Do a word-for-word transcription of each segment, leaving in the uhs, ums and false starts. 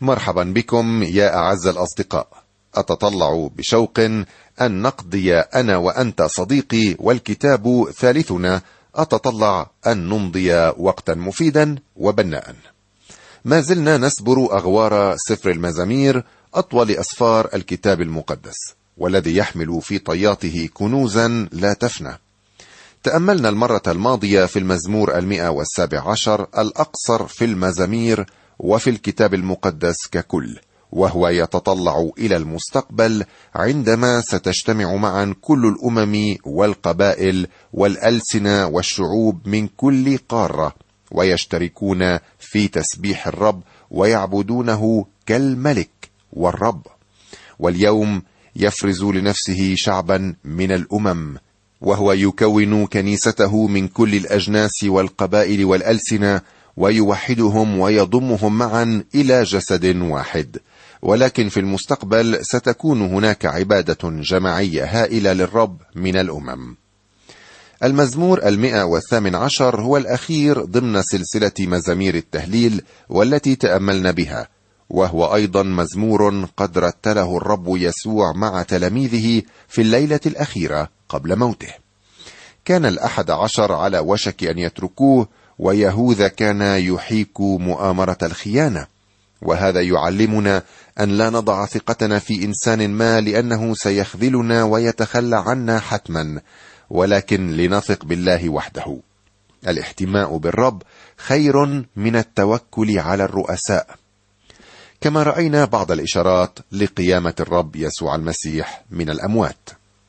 مرحبا بكم يا أعز الأصدقاء. أتطلع بشوق أن نقضي أنا وأنت صديقي والكتاب ثالثنا، أتطلع أن نمضي وقتا مفيدا وبناء. ما زلنا نسبر أغوار سفر المزامير، أطول أسفار الكتاب المقدس، والذي يحمل في طياته كنوزا لا تفنى. تأملنا المرة الماضية في المزمور المئة والسابع عشر الأقصر في المزامير وفي الكتاب المقدس ككل، وهو يتطلع إلى المستقبل عندما ستجتمع معا كل الأمم والقبائل والألسنة والشعوب من كل قارة، ويشتركون في تسبيح الرب ويعبدونه كالملك والرب. واليوم يفرز لنفسه شعبا من الأمم، وهو يكون كنيسته من كل الأجناس والقبائل والألسنة، ويوحدهم ويضمهم معا إلى جسد واحد. ولكن في المستقبل ستكون هناك عبادة جماعية هائلة للرب من الأمم. المزمور المئة والثامن عشر هو الأخير ضمن سلسلة مزامير التهليل والتي تأملنا بها، وهو أيضا مزمور قد رتله الرب يسوع مع تلاميذه في الليلة الأخيرة قبل موته. كان الأحد عشر على وشك أن يتركوه، ويهوذا كان يحيك مؤامرة الخيانة، وهذا يعلمنا أن لا نضع ثقتنا في إنسان ما لأنه سيخذلنا ويتخلى عنا حتما، ولكن لنثق بالله وحده. الاحتماء بالرب خير من التوكل على الرؤساء، كما رأينا بعض الإشارات لقيامة الرب يسوع المسيح من الأموات.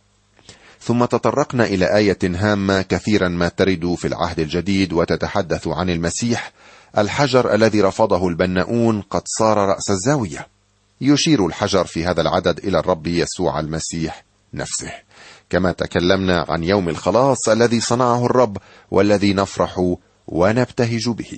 ثم تطرقنا إلى آية هامة كثيرا ما ترد في العهد الجديد وتتحدث عن المسيح، الحجر الذي رفضه البناؤون قد صار رأس الزاوية. يشير الحجر في هذا العدد إلى الرب يسوع المسيح نفسه، كما تكلمنا عن يوم الخلاص الذي صنعه الرب والذي نفرح ونبتهج به.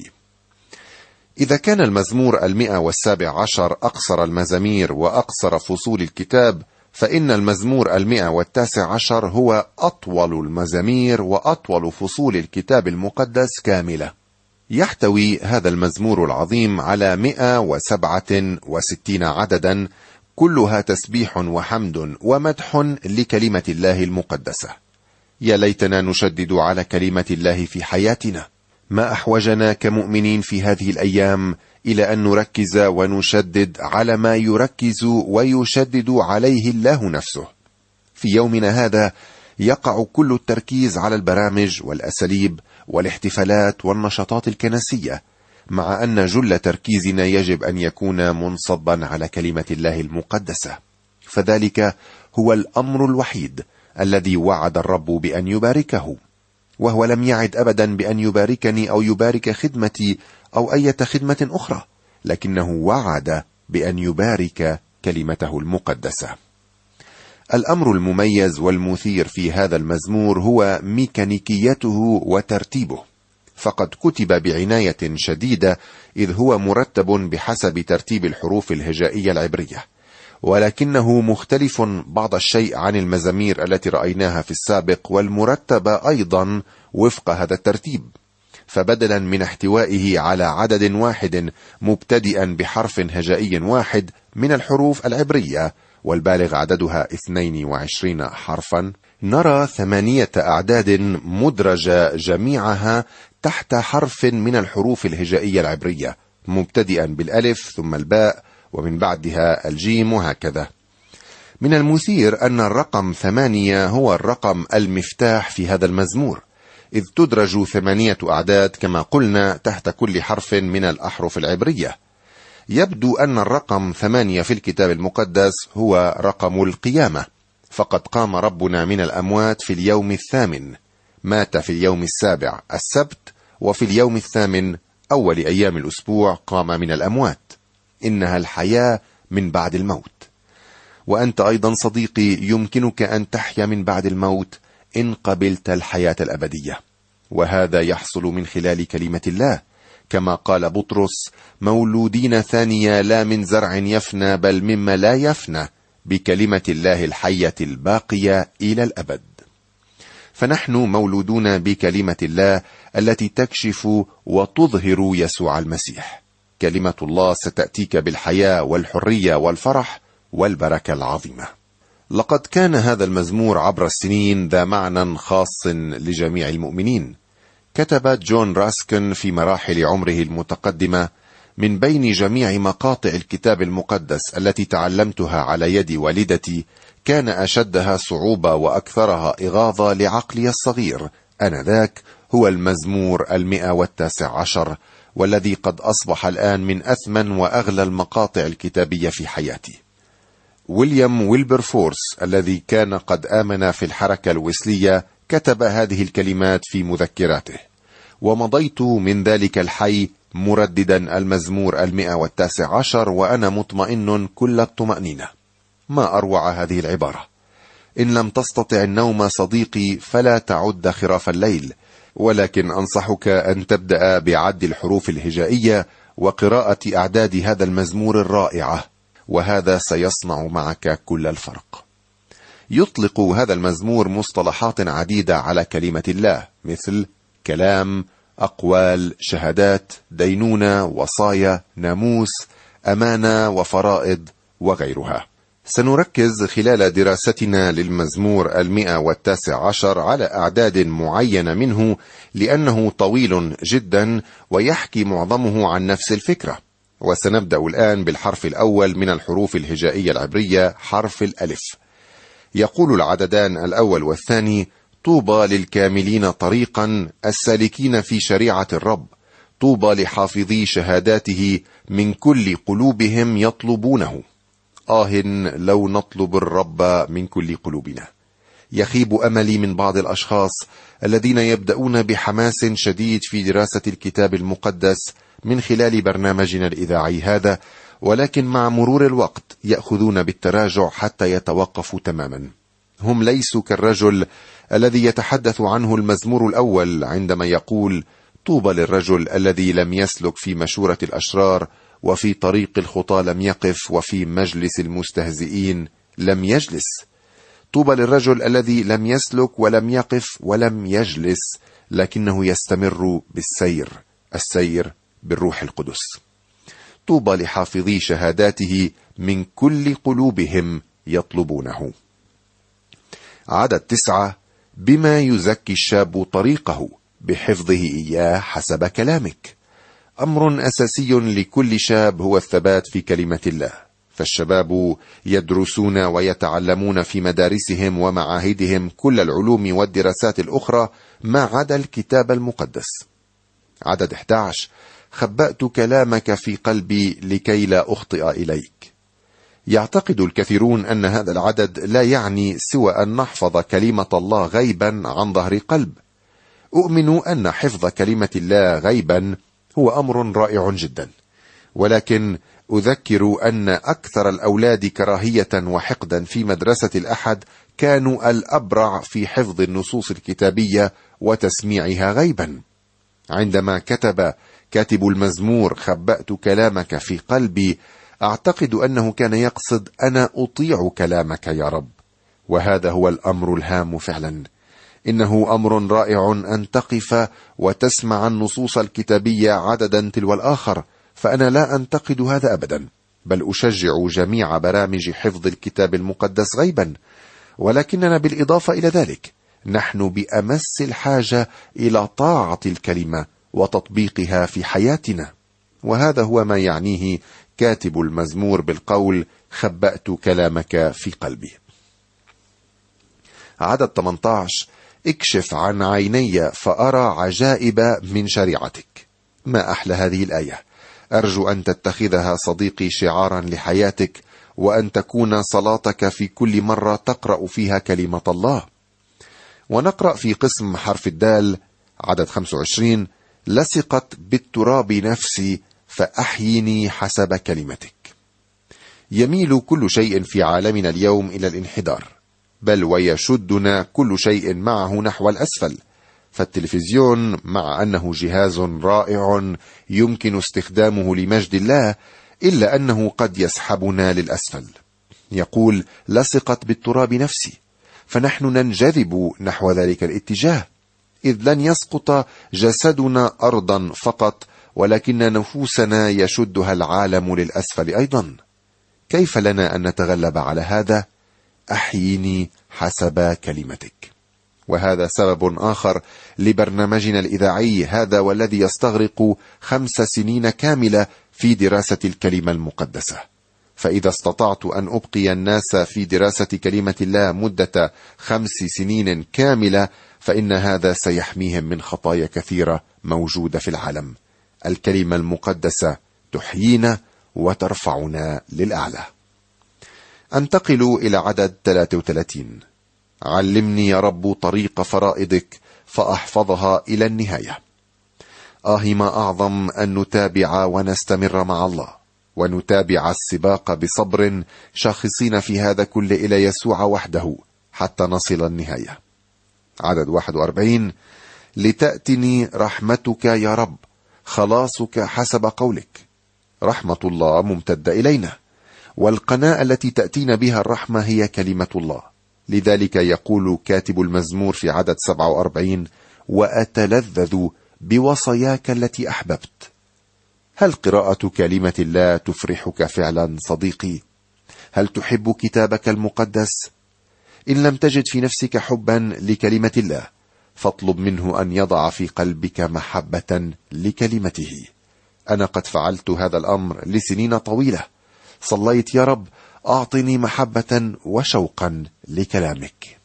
إذا كان المزمور المئة والسابع عشر أقصر المزامير وأقصر فصول الكتاب، فإن المزمور المئة والتاسع عشر هو أطول المزامير وأطول فصول الكتاب المقدس كاملة. يحتوي هذا المزمور العظيم على مئة وسبعة وستين عددا، كلها تسبيح وحمد ومدح لكلمة الله المقدسة. يا ليتنا نشدد على كلمة الله في حياتنا. ما أحوجنا كمؤمنين في هذه الأيام إلى أن نركز ونشدد على ما يركز ويشدد عليه الله نفسه. في يومنا هذا يقع كل التركيز على البرامج والأساليب والاحتفالات والنشاطات الكنسية، مع أن جل تركيزنا يجب أن يكون منصبا على كلمة الله المقدسة، فذلك هو الأمر الوحيد الذي وعد الرب بأن يباركه، وهو لم يعد أبدا بأن يباركني أو يبارك خدمتي أو أي خدمة أخرى، لكنه وعد بأن يبارك كلمته المقدسة. الأمر المميز والمثير في هذا المزمور هو ميكانيكيته وترتيبه، فقد كتب بعناية شديدة، إذ هو مرتب بحسب ترتيب الحروف الهجائية العبرية، ولكنه مختلف بعض الشيء عن المزامير التي رأيناها في السابق والمرتبة أيضا وفق هذا الترتيب. فبدلا من احتوائه على عدد واحد مبتدئا بحرف هجائي واحد من الحروف العبرية والبالغ عددها اثنين وعشرين حرفا، نرى ثمانية أعداد مدرجة جميعها تحت حرف من الحروف الهجائية العبرية، مبتدئا بالألف ثم الباء ومن بعدها الجيم وهكذا. من المثير أن الرقم ثمانية هو الرقم المفتاح في هذا المزمور، إذ تدرج ثمانية أعداد كما قلنا تحت كل حرف من الأحرف العبرية. يبدو أن الرقم ثمانية في الكتاب المقدس هو رقم القيامة، فقد قام ربنا من الأموات في اليوم الثامن، مات في اليوم السابع السبت، وفي اليوم الثامن أول أيام الأسبوع قام من الأموات. إنها الحياة من بعد الموت، وأنت أيضا صديقي يمكنك أن تحيا من بعد الموت إن قبلت الحياة الأبدية، وهذا يحصل من خلال كلمة الله، كما قال بطرس: مولودين ثانية لا من زرع يفنى بل مما لا يفنى، بكلمة الله الحية الباقية إلى الأبد. فنحن مولودون بكلمة الله التي تكشف وتظهر يسوع المسيح. كلمة الله ستأتيك بالحياة والحرية والفرح والبركة العظيمة. لقد كان هذا المزمور عبر السنين ذا معنى خاص لجميع المؤمنين. كتب جون راسكن في مراحل عمره المتقدمة: من بين جميع مقاطع الكتاب المقدس التي تعلمتها على يد والدتي، كان أشدها صعوبة وأكثرها إغاظة لعقلي الصغير آنذاك هو المزمور المئة والتاسع عشر، والذي قد أصبح الآن من أثمن وأغلى المقاطع الكتابية في حياتي. ويليام ويلبرفورس الذي كان قد آمن في الحركة الويسلية كتب هذه الكلمات في مذكراته: ومضيت من ذلك الحي مرددا المزمور المئة والتاسع عشر وأنا مطمئن كل الطمأنينة. ما أروع هذه العبارة! إن لم تستطع النوم صديقي فلا تعد خراف الليل، ولكن أنصحك أن تبدأ بعد الحروف الهجائية وقراءة أعداد هذا المزمور الرائعة، وهذا سيصنع معك كل الفرق. يطلق هذا المزمور مصطلحات عديدة على كلمة الله، مثل كلام، أقوال، شهادات، دينونة، وصايا، ناموس، أمانة، وفرائض، وغيرها. سنركز خلال دراستنا للمزمور المئة والتاسع عشر على أعداد معينة منه، لأنه طويل جدا ويحكي معظمه عن نفس الفكرة. وسنبدأ الآن بالحرف الأول من الحروف الهجائية العبرية، حرف الألف. يقول العددان الأول والثاني: طوبى للكاملين طريقا السالكين في شريعة الرب، طوبى لحافظي شهاداته من كل قلوبهم يطلبونه. آه لو نطلب الرب من كل قلوبنا. يخيب أملي من بعض الأشخاص الذين يبدأون بحماس شديد في دراسة الكتاب المقدس من خلال برنامجنا الإذاعي هذا، ولكن مع مرور الوقت يأخذون بالتراجع حتى يتوقفوا تماما. هم ليسوا كالرجل الذي يتحدث عنه المزمور الأول عندما يقول: طوبى للرجل الذي لم يسلك في مشورة الأشرار، وفي طريق الخطى لم يقف، وفي مجلس المستهزئين لم يجلس. طوبى للرجل الذي لم يسلك ولم يقف ولم يجلس، لكنه يستمر بالسير، السير بالروح القدس. طوبى لحافظي شهاداته من كل قلوبهم يطلبونه. عدد تسعة: بما يزكي الشاب طريقه بحفظه إياه حسب كلامك. أمر أساسي لكل شاب هو الثبات في كلمة الله، فالشباب يدرسون ويتعلمون في مدارسهم ومعاهدهم كل العلوم والدراسات الأخرى ما عدا الكتاب المقدس. عدد أحد عشر: خبأت كلامك في قلبي لكي لا أخطئ إليك. يعتقد الكثيرون أن هذا العدد لا يعني سوى أن نحفظ كلمة الله غيبا عن ظهر قلب. أؤمن أن حفظ كلمة الله غيبا هو أمر رائع جدا، ولكن أذكر أن أكثر الأولاد كراهية وحقدا في مدرسة الأحد كانوا الأبرع في حفظ النصوص الكتابية وتسميعها غيبا. عندما كتب كاتب المزمور خبأت كلامك في قلبي، أعتقد أنه كان يقصد أنا أطيع كلامك يا رب، وهذا هو الأمر الهام فعلا. إنه أمر رائع أن تقف وتسمع النصوص الكتابية عددا تلو الآخر، فأنا لا أنتقد هذا أبدا، بل أشجع جميع برامج حفظ الكتاب المقدس غيبا. ولكننا بالإضافة إلى ذلك نحن بأمس الحاجة إلى طاعة الكلمة وتطبيقها في حياتنا، وهذا هو ما يعنيه كاتب المزمور بالقول خبأت كلامك في قلبي. عدد ثمانية عشر: اكشف عن عيني فأرى عجائب من شريعتك. ما أحلى هذه الآية! أرجو أن تتخذها صديقي شعارا لحياتك، وأن تكون صلاتك في كل مرة تقرأ فيها كلمة الله. ونقرأ في قسم حرف الدال عدد خمسة وعشرين: لصقت بالتراب نفسي فأحيني حسب كلمتك. يميل كل شيء في عالمنا اليوم إلى الانحدار، بل ويشدنا كل شيء معه نحو الأسفل. فالتلفزيون مع أنه جهاز رائع يمكن استخدامه لمجد الله، إلا أنه قد يسحبنا للأسفل. يقول لصقت بالتراب نفسي، فنحن ننجذب نحو ذلك الاتجاه، إذ لن يسقط جسدنا أرضا فقط، ولكن نفوسنا يشدها العالم للأسفل أيضا. كيف لنا أن نتغلب على هذا؟ أحييني حسب كلمتك. وهذا سبب آخر لبرنامجنا الإذاعي هذا، والذي يستغرق خمس سنين كاملة في دراسة الكلمة المقدسة. فإذا استطعت أن أبقي الناس في دراسة كلمة الله مدة خمس سنين كاملة، فإن هذا سيحميهم من خطايا كثيرة موجودة في العالم. الكلمة المقدسة تحيينا وترفعنا للأعلى. أنتقل إلى عدد ثلاثة وثلاثين. علمني يا رب طريق فرائضك فأحفظها إلى النهاية. آه ما أعظم أن نتابع ونستمر مع الله، ونتابع السباق بصبر، شاخصين في هذا كل إلى يسوع وحده حتى نصل النهاية. عدد واحد وأربعين. لتأتني رحمتك يا رب، خلاصك حسب قولك. رحمة الله ممتدة إلينا، والقناة التي تأتينا بها الرحمة هي كلمة الله. لذلك يقول كاتب المزمور في عدد سبعة وأربعين: وأتلذذ بوصاياك التي أحببت. هل قراءة كلمة الله تفرحك فعلا صديقي؟ هل تحب كتابك المقدس؟ إن لم تجد في نفسك حبا لكلمة الله، فاطلب منه أن يضع في قلبك محبة لكلمته. أنا قد فعلت هذا الأمر لسنين طويلة. صليت: يا رب أعطني محبة وشوقا لكلامك.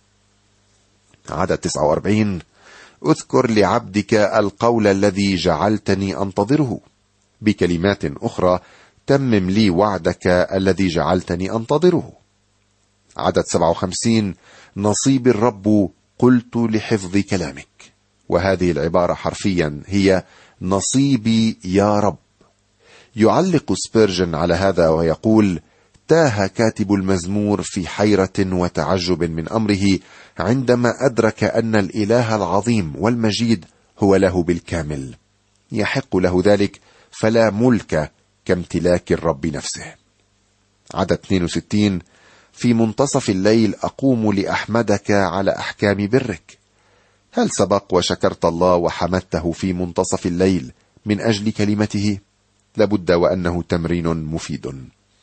عدد تسعة وأربعين. اذكر لعبدك القول الذي جعلتني أنتظره. بكلمات أخرى، تمم لي وعدك الذي جعلتني أنتظره. عدد سبعة وخمسين. نصيب الرب قلت لحفظ كلامك. وهذه العبارة حرفيا هي نصيبي يا رب. يعلق سبيرجن على هذا ويقول: تاه كاتب المزمور في حيرة وتعجب من أمره عندما أدرك أن الإله العظيم والمجيد هو له بالكامل، يحق له ذلك، فلا ملك كامتلاك الرب نفسه. عدد اثنين وستين. في منتصف الليل أقوم لأحمدك على أحكام برك. هل سبق وشكرت الله وحمدته في منتصف الليل من أجل كلمته؟ لابد وأنه تمرين مفيد.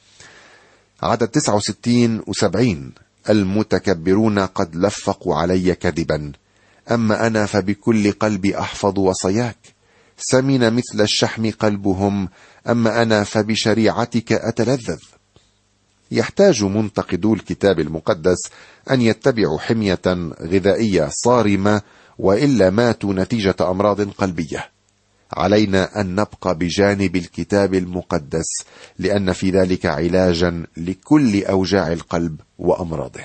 عدد تسعة وستين وسبعين. المتكبرون قد لفقوا علي كذبا، أما أنا فبكل قلبي أحفظ وصاياك. سمن مثل الشحم قلبهم، أما أنا فبشريعتك أتلذذ. يحتاج منتقدو الكتاب المقدس أن يتبعوا حمية غذائية صارمة، وإلا ماتوا نتيجة أمراض قلبية. علينا أن نبقى بجانب الكتاب المقدس، لأن في ذلك علاجا لكل أوجاع القلب وأمراضه.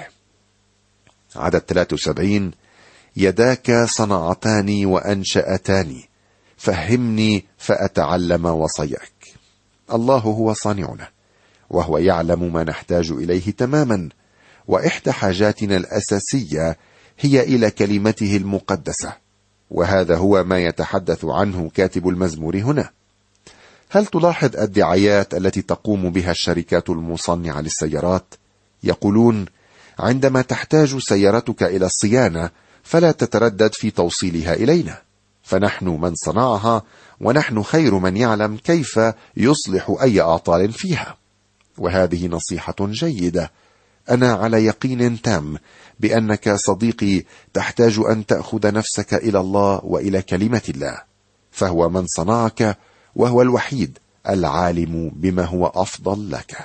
عدد ثلاثة وسبعين. يداك صنعتاني وأنشأتاني، فهمني فأتعلم وصاياك. الله هو صانعنا، وهو يعلم ما نحتاج إليه تماما، وإحدى حاجاتنا الأساسية هي إلى كلمته المقدسة، وهذا هو ما يتحدث عنه كاتب المزمور هنا. هل تلاحظ الدعايات التي تقوم بها الشركات المصنعة للسيارات؟ يقولون: عندما تحتاج سيارتك إلى الصيانة فلا تتردد في توصيلها إلينا، فنحن من صنعها، ونحن خير من يعلم كيف يصلح أي أعطال فيها. وهذه نصيحة جيدة. أنا على يقين تام بأنك صديقي تحتاج أن تأخذ نفسك إلى الله وإلى كلمة الله، فهو من صنعك، وهو الوحيد العالم بما هو أفضل لك.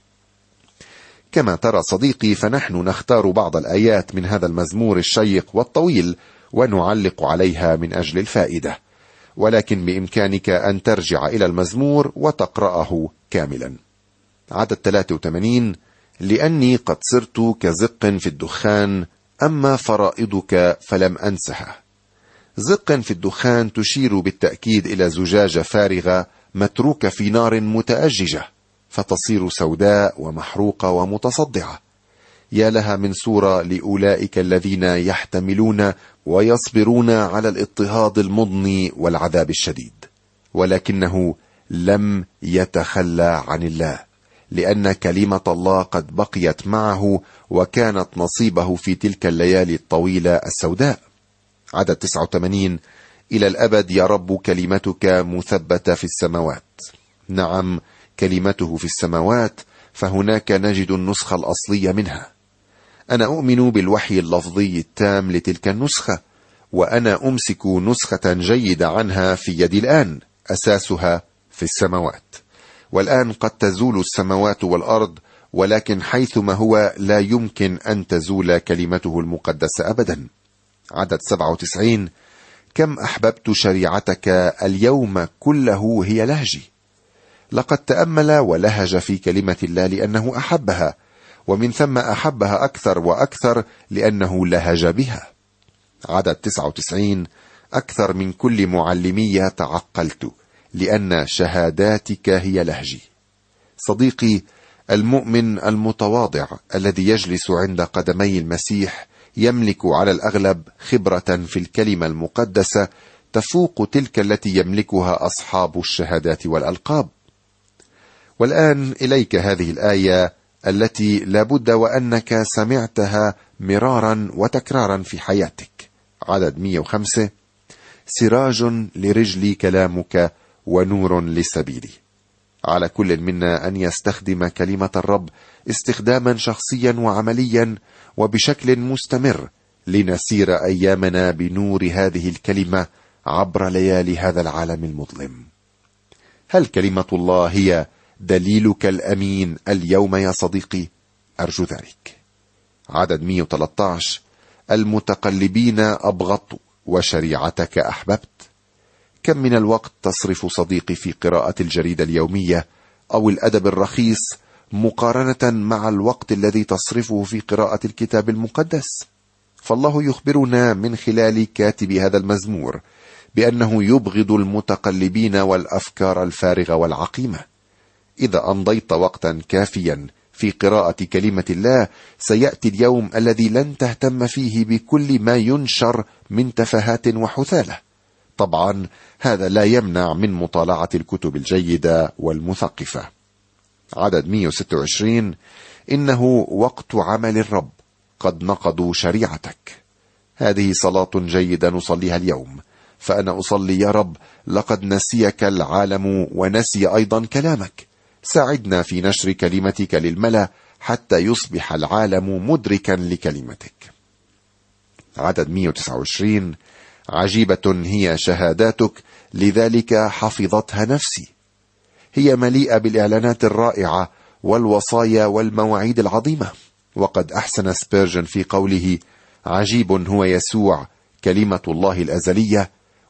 كما ترى صديقي، فنحن نختار بعض الآيات من هذا المزمور الشيق والطويل ونعلق عليها من أجل الفائدة، ولكن بإمكانك أن ترجع إلى المزمور وتقرأه كاملا. عدد ثلاثة وثمانين. لأني قد صرت كزق في الدخان، أما فرائضك فلم أنسها. زق في الدخان تشير بالتأكيد إلى زجاجة فارغة متروكة في نار متأججة، فتصير سوداء ومحروقة ومتصدعة. يا لها من صورة لأولئك الذين يحتملون ويصبرون على الاضطهاد المضني والعذاب الشديد، ولكنه لم يتخلى عن الله، لأن كلمة الله قد بقيت معه وكانت نصيبه في تلك الليالي الطويلة السوداء. عدد تسعة وثمانين. إلى الأبد يا رب كلمتك مثبتة في السماوات. نعم، كلمته في السماوات، فهناك نجد النسخة الأصلية منها. أنا أؤمن بالوحي اللفظي التام لتلك النسخة، وأنا أمسك نسخة جيدة عنها في يدي الآن، أساسها في السماوات. والآن قد تزول السماوات والأرض، ولكن حيثما هو لا يمكن أن تزول كلمته المقدسة أبدا. عدد سبعة وتسعين: كم أحببت شريعتك، اليوم كله هي لهجي. لقد تأمل ولهج في كلمة الله لأنه أحبها، ومن ثم أحبها أكثر وأكثر لأنه لهج بها. عدد تسعة وتسعين: أكثر من كل معلمي تعقلت، لأن شهاداتك هي لهجي. صديقي، المؤمن المتواضع الذي يجلس عند قدمي المسيح يملك على الأغلب خبرة في الكلمة المقدسة تفوق تلك التي يملكها أصحاب الشهادات والألقاب. والآن إليك هذه الآية التي لابد وأنك سمعتها مرارا وتكرارا في حياتك. عدد مئة وخمسة: سراج لرجلي كلامك ونور لسبيلي. على كل منا أن يستخدم كلمة الرب استخداما شخصيا وعمليا وبشكل مستمر لنسير أيامنا بنور هذه الكلمة عبر ليالي هذا العالم المظلم. هل كلمة الله هي دليلك الأمين اليوم يا صديقي؟ أرجو ذلك. عدد مئة وثلاثة عشر: المتقلبين أبغضت وشريعتك أحببت. كم من الوقت تصرف صديقي في قراءة الجريدة اليومية أو الأدب الرخيص مقارنة مع الوقت الذي تصرفه في قراءة الكتاب المقدس؟ فالله يخبرنا من خلال كاتب هذا المزمور بأنه يبغض المتقلبين والأفكار الفارغة والعقيمة. إذا أمضيت وقتا كافيا في قراءة كلمة الله، سيأتي اليوم الذي لن تهتم فيه بكل ما ينشر من تفاهات وحثالة. طبعا هذا لا يمنع من مطالعة الكتب الجيدة والمثقفة. عدد مئة وستة وعشرين: إنه وقت عمل الرب، قد نقضوا شريعتك. هذه صلاة جيدة نصليها اليوم، فأنا أصلي: يا رب، لقد نسيك العالم ونسي أيضا كلامك. ساعدنا في نشر كلمتك للملأ حتى يصبح العالم مدركا لكلمتك. عدد مئة وتسعة وعشرين: عجيبة هي شهاداتك، لذلك حفظتها نفسي. هي مليئة بالإعلانات الرائعة والوصايا والمواعيد العظيمة. وقد أحسن سبيرجن في قوله: عجيب هو يسوع كلمة الله الأزلية،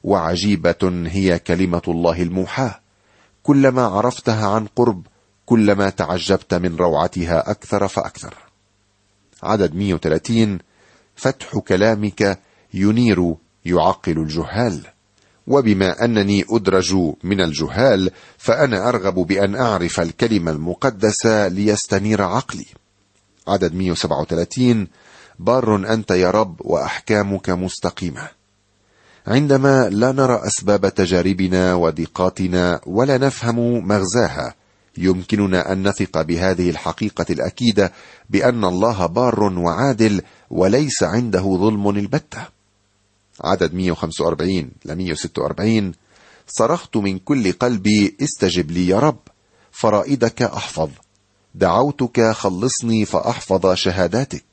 وعجيبة هي كلمة الله الموحاة. كلما عرفتها عن قرب كلما تعجبت من روعتها أكثر فأكثر. عدد مئة وثلاثين: فتح كلامك ينير يعقل الجهال. وبما أنني أدرج من الجهال، فأنا أرغب بأن أعرف الكلمة المقدسة ليستنير عقلي. عدد مئة وسبعة وثلاثين: بار أنت يا رب وأحكامك مستقيمة. عندما لا نرى أسباب تجاربنا وضيقاتنا ولا نفهم مغزاها، يمكننا أن نثق بهذه الحقيقة الأكيدة بأن الله بار وعادل وليس عنده ظلم البتة. عدد مئة وخمسة وأربعين ل مئة وستة وأربعين: صرخت من كل قلبي استجب لي يا رب، فرائدك أحفظ. دعوتك خلصني فأحفظ شهاداتك.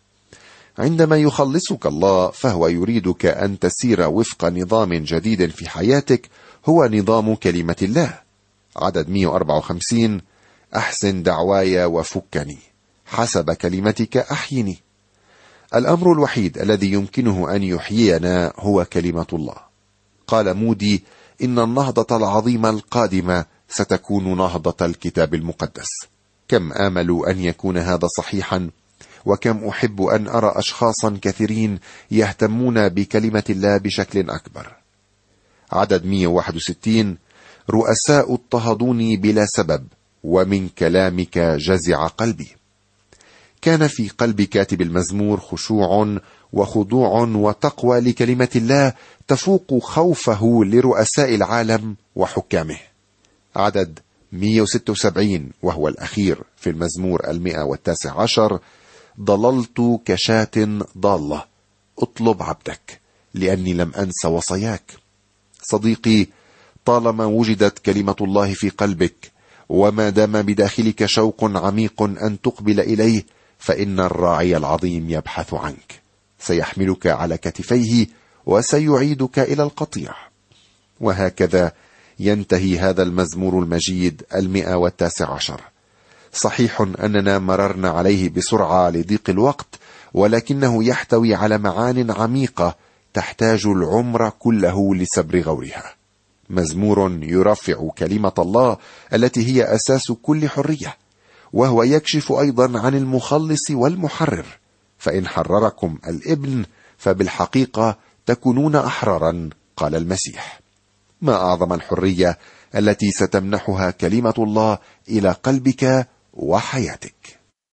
عندما يخلصك الله فهو يريدك أن تسير وفق نظام جديد في حياتك، هو نظام كلمة الله. عدد مئة وأربعة وخمسين: أحسن دعواي وفكني، حسب كلمتك أحيني. الأمر الوحيد الذي يمكنه أن يحيينا هو كلمة الله. قال مودي: إن النهضة العظيمة القادمة ستكون نهضة الكتاب المقدس. كم آمل أن يكون هذا صحيحا، وكم أحب أن أرى أشخاصا كثيرين يهتمون بكلمة الله بشكل أكبر. عدد مئة وواحد وستين: رؤساء اضطهدوني بلا سبب، ومن كلامك جزع قلبي. كان في قلب كاتب المزمور خشوع وخضوع وتقوى لكلمة الله تفوق خوفه لرؤساء العالم وحكامه. عدد مئة وستة وسبعين وهو الأخير في المزمور المئة والتاسع عشر: ضللت كشاة ضالة، اطلب عبدك، لأني لم أنس وصاياك. صديقي، طالما وجدت كلمة الله في قلبك، وما دام بداخلك شوق عميق أن تقبل إليه، فإن الراعي العظيم يبحث عنك، سيحملك على كتفيه وسيعيدك إلى القطيع. وهكذا ينتهي هذا المزمور المجيد المئة والتاسع عشر. صحيح أننا مررنا عليه بسرعة لضيق الوقت، ولكنه يحتوي على معان عميقة تحتاج العمر كله لسبر غورها. مزمور يرفع كلمة الله التي هي أساس كل حرية، وهو يكشف أيضا عن المخلص والمحرر، فإن حرركم الابن فبالحقيقة تكونون أحرارا، قال المسيح. ما أعظم الحرية التي ستمنحها كلمة الله إلى قلبك وحياتك.